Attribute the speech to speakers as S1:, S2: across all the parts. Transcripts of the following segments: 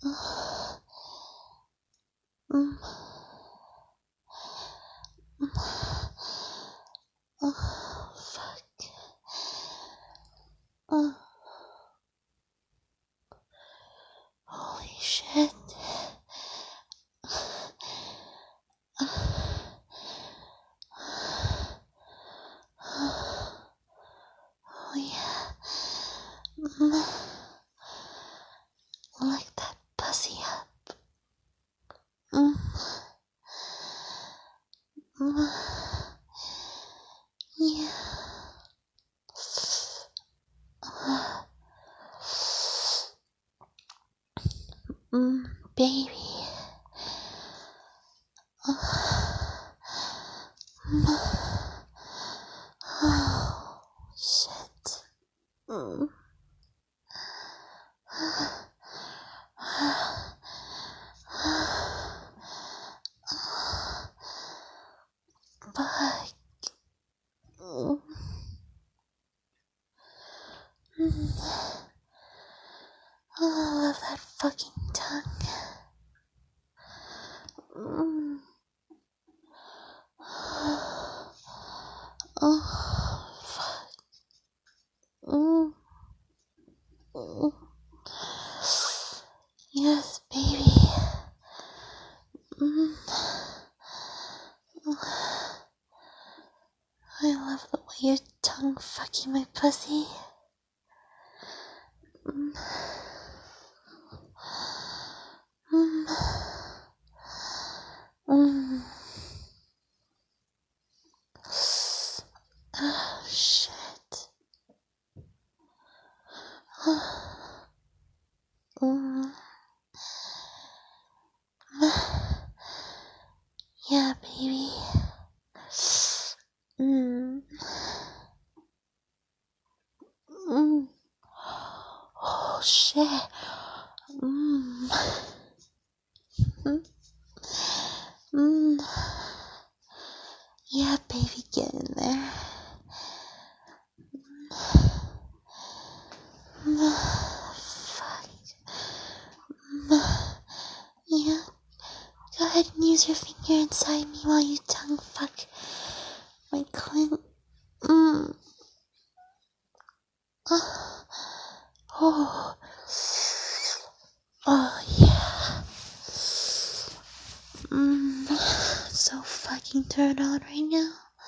S1: Mm. Oh, fuck. Holy shit. Oh yeah. Lick that pussy up. Yeah. Baby. Oh, shit. Fuck. I love that fucking tongue. Oh, fuck. Yes, baby. I love the way your tongue fucking my pussy. Oh, shit. Yeah, baby. Oh, shit. Yeah, baby, get in there. Fuck. Yeah. Go ahead and use your finger inside me while you tongue fuck my clit. Oh. Oh, yeah. So fucking turned on right now.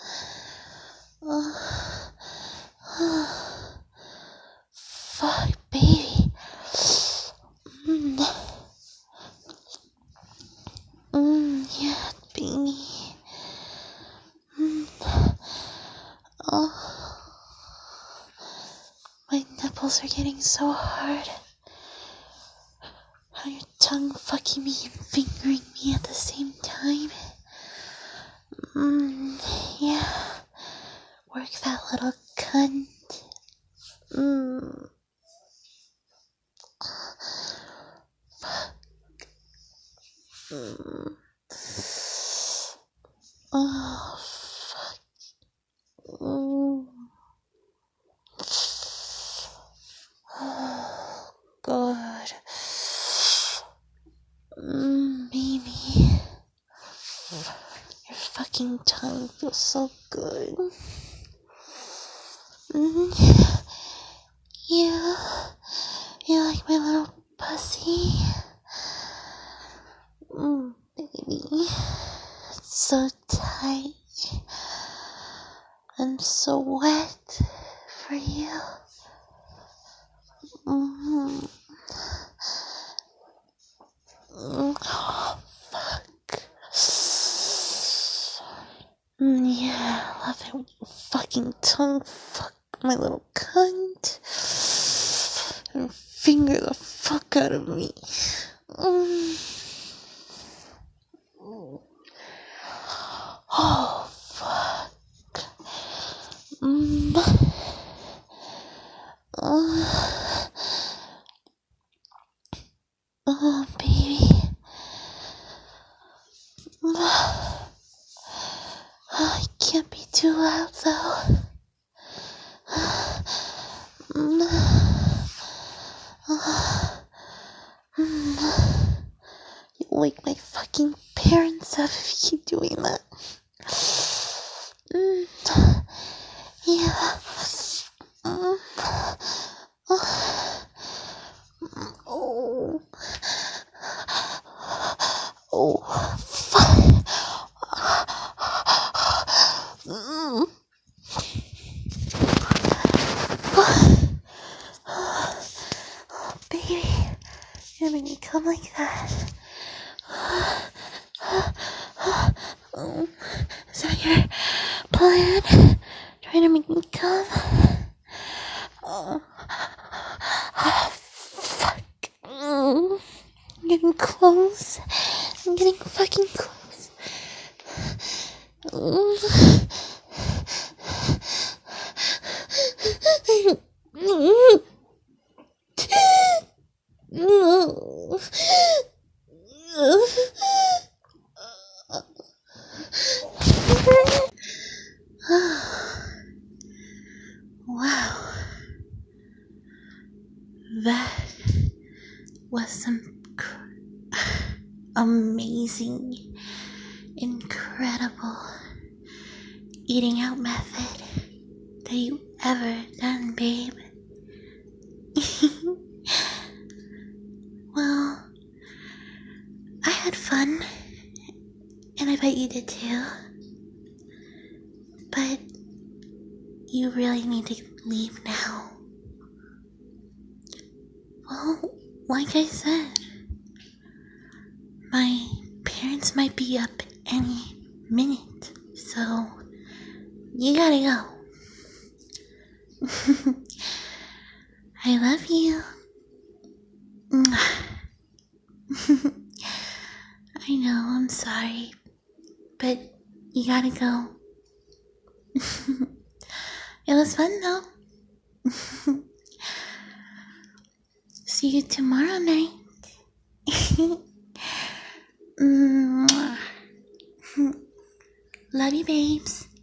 S1: Fuck, baby. Yeah, baby. Oh, my nipples are getting so hard. How your tongue fucking me and fingering me at the same time. Yeah. Work that little cunt. Oh, fuck. Oh, God. Baby. Your fucking tongue feels so good. Yeah. You like my little pussy? Baby. It's so tight. I'm so wet for you. Oh, fuck. Yeah, I love it when you fucking tongue fuck my little cunt. And finger the fuck out of me. Oh, fuck. Oh, baby. I can't be too loud, though. wake my fucking parents up if you keep doing that. Yeah. Oh. Oh. Fuck. Baby, you're making me come like that. Is that your plan? Trying to make me come? Fuck. I'm getting close. I'm getting fucking close. Wow. That was some amazing, incredible eating out method that you ever done, babe. Well, I had fun, and I bet you did too. But you really need to leave now. Well, like I said, my parents might be up any minute, so you gotta go. I love you. I know, I'm sorry, but you gotta go. It was fun though. See you tomorrow night. Love you, babes.